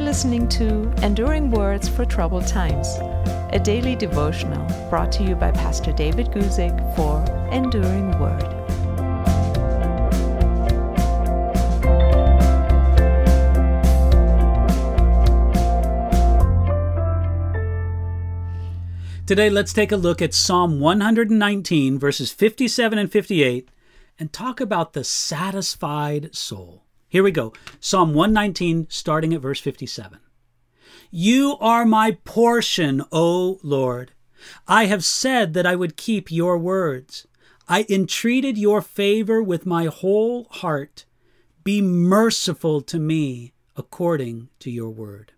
listening to Enduring Words for Troubled Times, a daily devotional brought to you by Pastor David Guzik for Enduring Word. Today, let's take a look at Psalm 119, verses 57 and 58, and talk about the satisfied soul. Here we go. Psalm 119, starting at verse 57. You are my portion, O Lord. I have said that I would keep your words. I entreated your favor with my whole heart. Be merciful to me according to your word.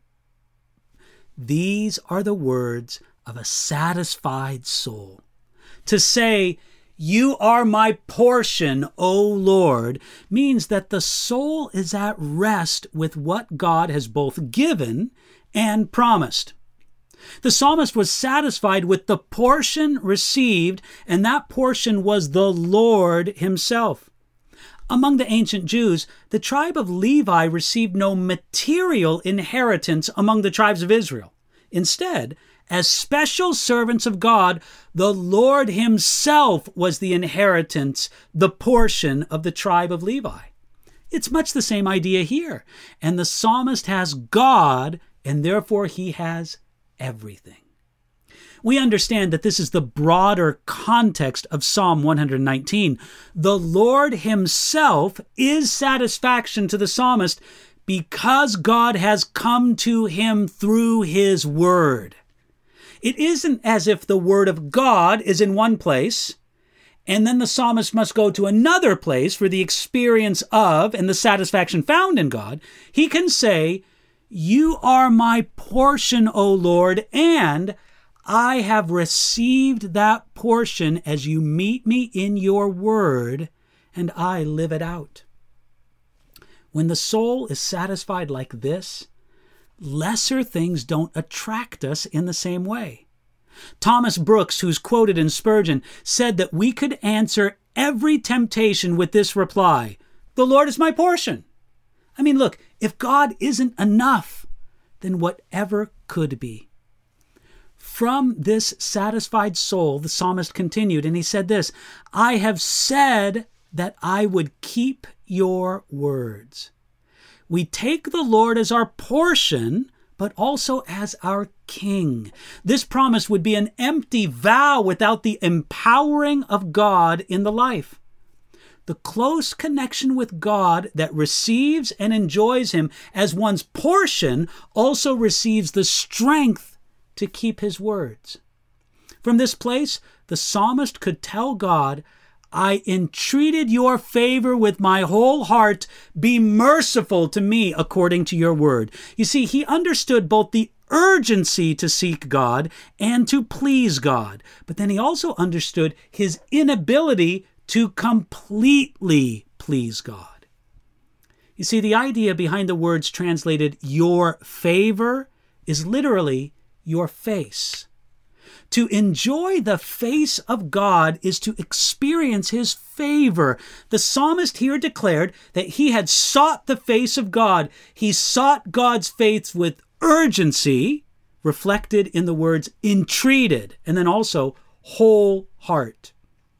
These are the words of a satisfied soul. To say, you are my portion, O Lord, means that the soul is at rest with what God has both given and promised. The psalmist was satisfied with the portion received, and that portion was the Lord himself. Among the ancient Jews, the tribe of Levi received no material inheritance among the tribes of Israel. Instead, as special servants of God, the Lord himself was the inheritance, the portion of the tribe of Levi. It's much the same idea here. And the psalmist has God, and therefore he has everything. We understand that this is the broader context of Psalm 119. The Lord himself is satisfaction to the psalmist because God has come to him through his word. It isn't as if the word of God is in one place, and then the psalmist must go to another place for the experience of and the satisfaction found in God. He can say, you are my portion, O Lord, and I have received that portion as you meet me in your word, and I live it out. When the soul is satisfied like this, lesser things don't attract us in the same way. Thomas Brooks, who's quoted in Spurgeon, said that we could answer every temptation with this reply, the Lord is my portion. I mean, look, if God isn't enough, then whatever could be. From this satisfied soul, the psalmist continued, and he said this, I have said that I would keep your words. We take the Lord as our portion, but also as our King. This promise would be an empty vow without the empowering of God in the life. The close connection with God that receives and enjoys him as one's portion also receives the strength to keep his words. From this place, the psalmist could tell God, I entreated your favor with my whole heart. Be merciful to me according to your word. You see, he understood both the urgency to seek God and to please God. But then he also understood his inability to completely please God. You see, the idea behind the words translated your favor is literally your face. To enjoy the face of God is to experience his favor. The psalmist here declared that he had sought the face of God. He sought God's face with urgency, reflected in the words entreated, and then also whole heart.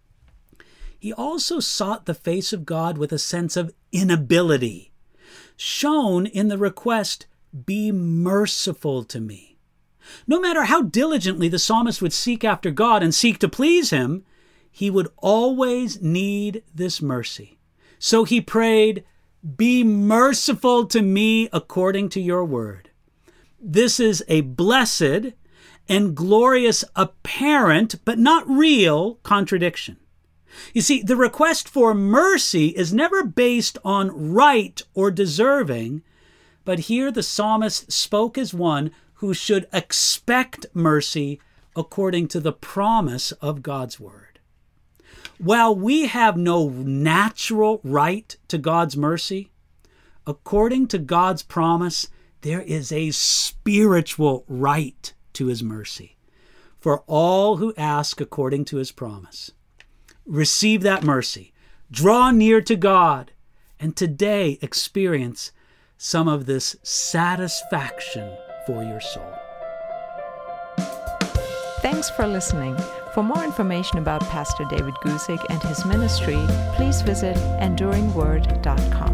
He also sought the face of God with a sense of inability, shown in the request, be merciful to me. No matter how diligently the psalmist would seek after God and seek to please him, he would always need this mercy. So he prayed, be merciful to me according to your word. This is a blessed and glorious apparent, but not real, contradiction. You see, the request for mercy is never based on right or deserving, but here the psalmist spoke as one who should expect mercy according to the promise of God's word. While we have no natural right to God's mercy, according to God's promise, there is a spiritual right to his mercy for all who ask according to his promise. Receive that mercy, draw near to God, and today experience some of this satisfaction for your soul. Thanks for listening. For more information about Pastor David Guzik and his ministry, please visit enduringword.com.